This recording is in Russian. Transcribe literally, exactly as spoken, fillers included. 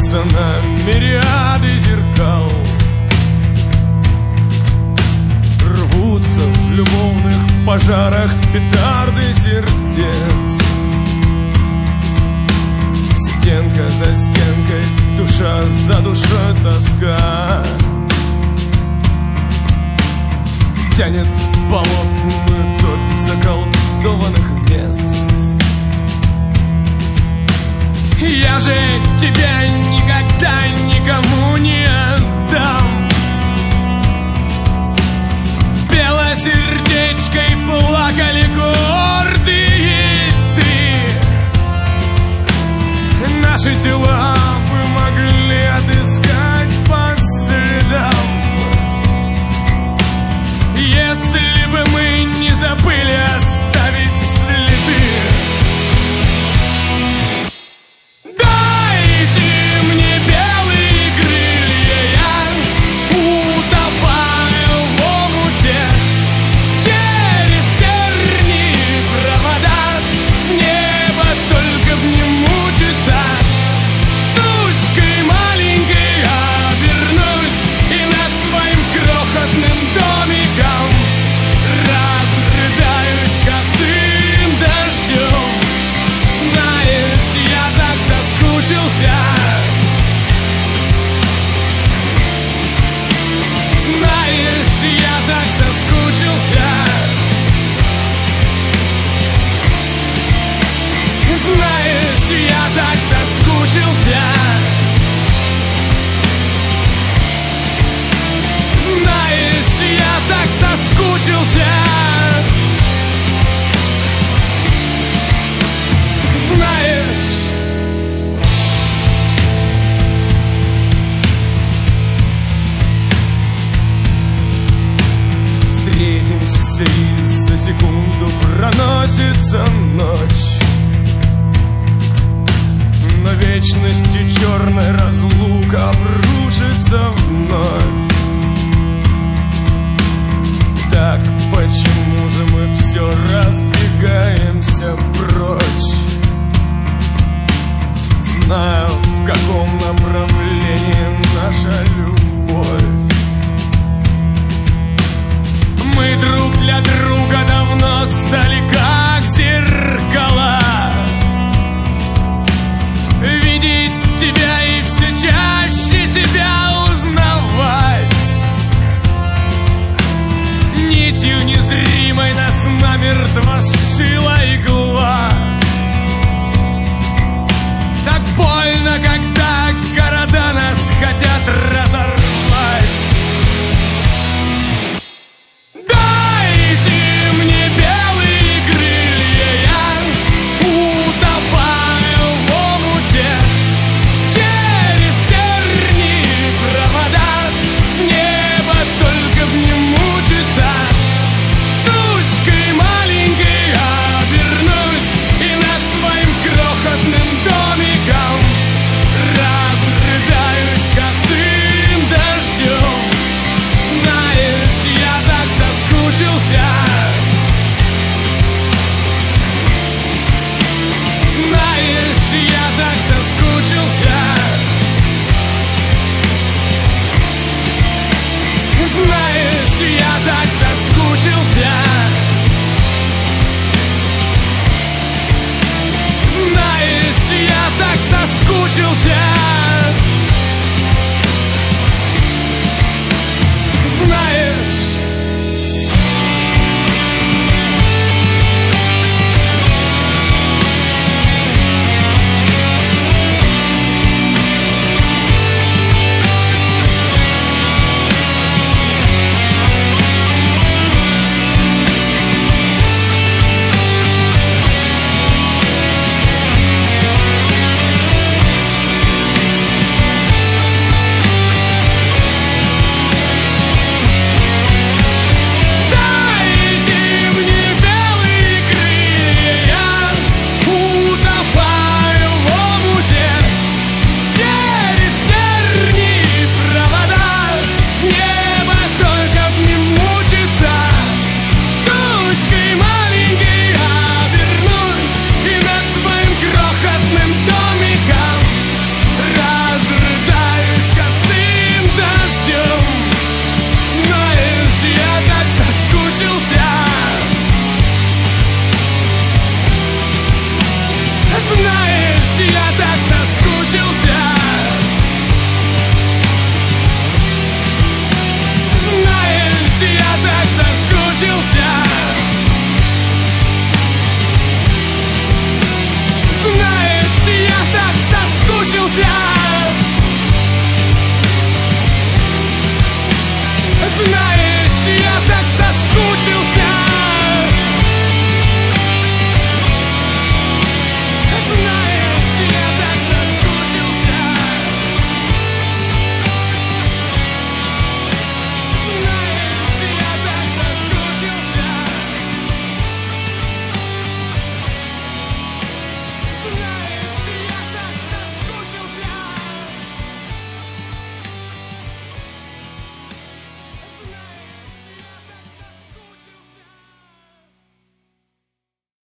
разбиваются на мириады зеркал, рвутся в любовных пожарах петарды сердец. Стенка за стенкой, душа за душой тоска тянет болотную топь заколдованных мест. Я же тебя никогда никому не отдам. Белосердечкой плакали гордые ты. Наши тела бы могли отыскать по следам, если бы мы не забыли оставить следы. Дайте мне белые крылья, я утопаю в омуте. Через тернии провода, небо только в нем мучится. Тучкой маленькой обернусь и над твоим крохотным домиком разрыдаюсь косым дождем. Знаешь, я так соскучился. Знаешь, я так соскучился. Знаешь, я так соскучился. Знаешь, я так соскучился. Знаешь. Встретимся, и за секунду проносится ночь. На вечности черная разлука обрушится вновь. Так почему же мы все разбегаемся прочь? Знаю, в каком направлении наша любовь. Мы друг для друга давно стали как зеркала. Видеть тебя и все чаще себя узнавать. Нитью незримой нас намертво сшила игла. Так больно, когда города нас хотят разорвать. Дайте мне белые крылья, я утопаю в омуте. Через тернии провода, небо только в нем мучится. Тучкой маленькой обернусь и над твоим крохотным домиком разрыдаюсь косым дождем. Знаешь, я так соскучился. Знаешь, я так соскучился. Знаешь, я так соскучился. Знаешь, я так соскучился.